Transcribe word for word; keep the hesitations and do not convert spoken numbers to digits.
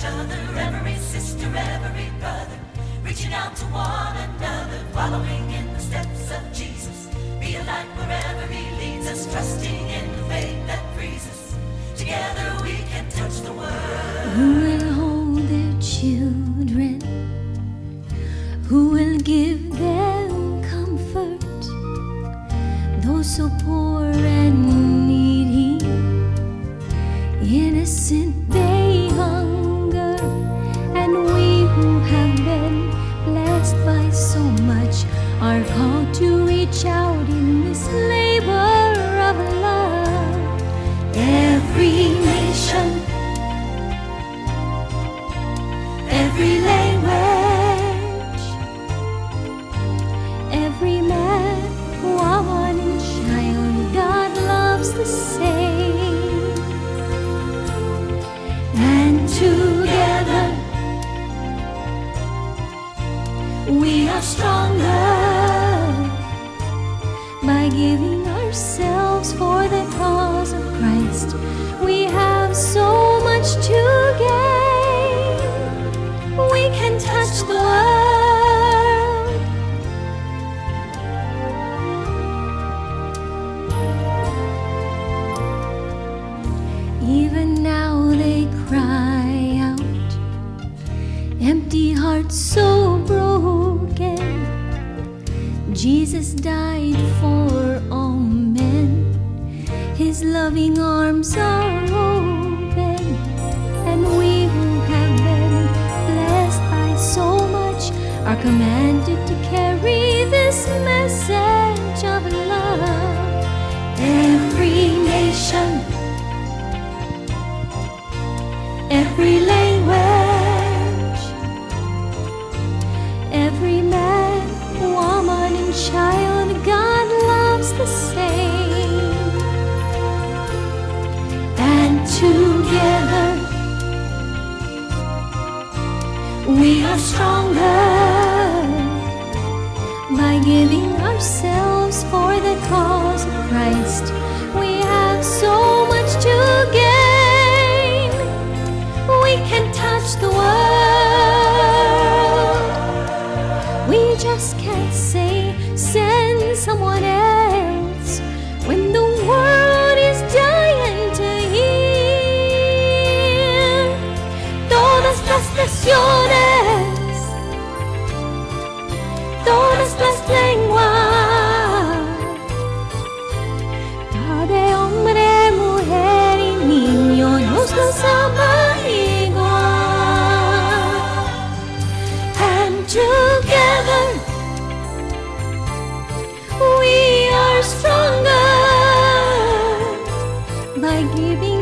each other, every sister, every brother, reaching out to one another, following in the steps of Jesus. Be a light wherever he leads us, trusting in the faith that frees us. Together we can touch the world. Who will hold their children? Who will give them comfort? Those so poor and needy, innocent they hunger, and we who have been blessed by so much are called to reach out in this labor of love. Every nation, every language, every man, woman, and child, God loves the same. And together we are stronger by giving ourselves for the cause of Christ. We have so much to gain. We can touch the world. Even now they cry out, empty hearts so broken. Jesus died for all men. His loving arms are open, and we who have been blessed by so much are commanded to carry this message of love. Every nation, every language, every man, woman, and child, God loves the same. And together we are stronger by giving ourselves for the cause of Christ. We have so much to gain. We can touch the world. We just can't say, send someone else, when the world is dying to hear. Todas las naciones, todas las lenguas, cada hombre, mujer y niño, Dios nos ama igual. And together we are stronger by giving